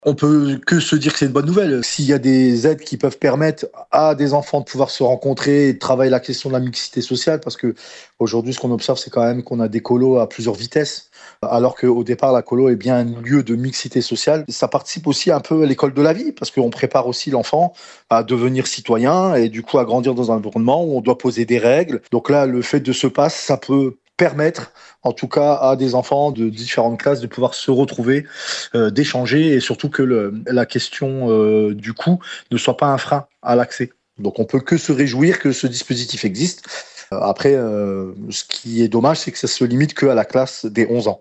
On peut que se dire que c'est une bonne nouvelle. S'il y a des aides qui peuvent permettre à des enfants de pouvoir se rencontrer et de travailler la question de la mixité sociale, parce que aujourd'hui, ce qu'on observe, c'est quand même qu'on a des colos à plusieurs vitesses, alors qu'au départ, la colo est bien un lieu de mixité sociale. Ça participe aussi un peu à l'école de la vie, parce qu'on prépare aussi l'enfant à devenir citoyen et du coup à grandir dans un environnement où on doit poser des règles. Donc là, le fait de se passer, ça peut permettre, en tout cas, à des enfants de différentes classes de pouvoir se retrouver, d'échanger et surtout que la question du coût ne soit pas un frein à l'accès. Donc on peut que se réjouir que ce dispositif existe. Après, ce qui est dommage, c'est que ça se limite qu'à la classe des 11 ans.